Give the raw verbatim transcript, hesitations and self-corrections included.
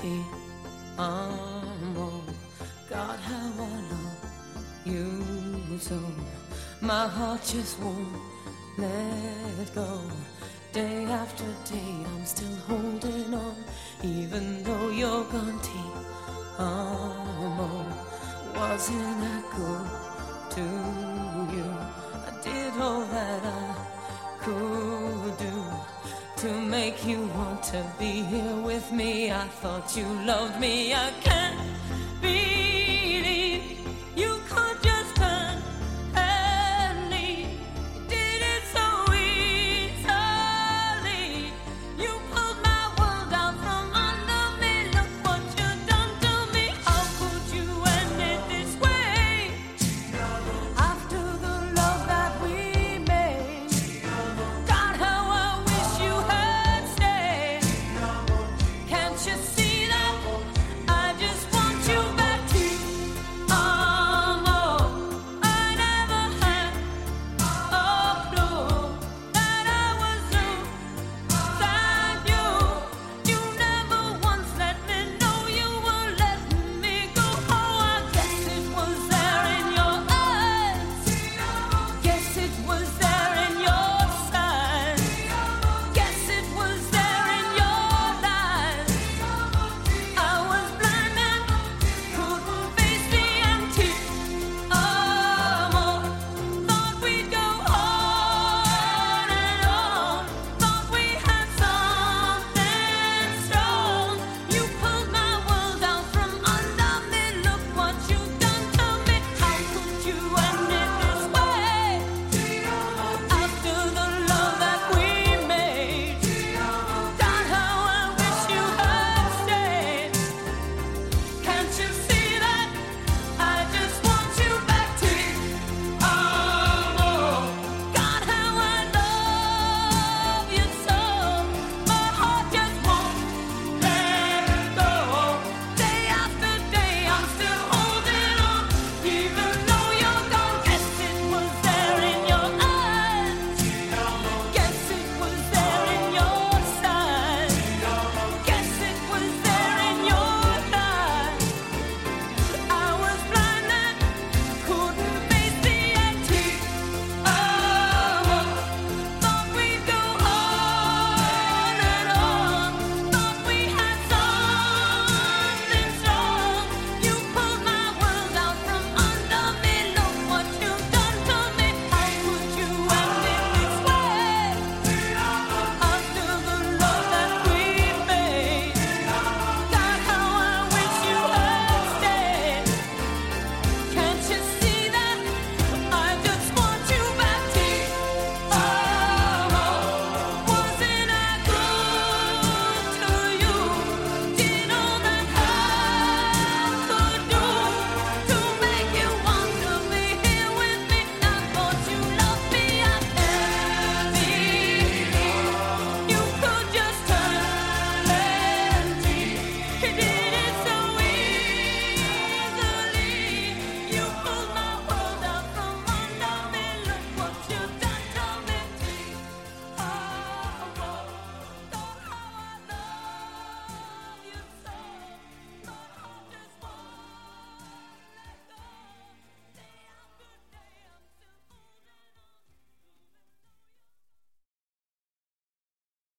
T. Oh, God, how I love you so. My heart just won't let go. Day after day, I'm still holding on, even though you're gone, T. Oh, wasn't I good to you? I did all that I could do to make you want to be here with me. I thought you loved me. I can't be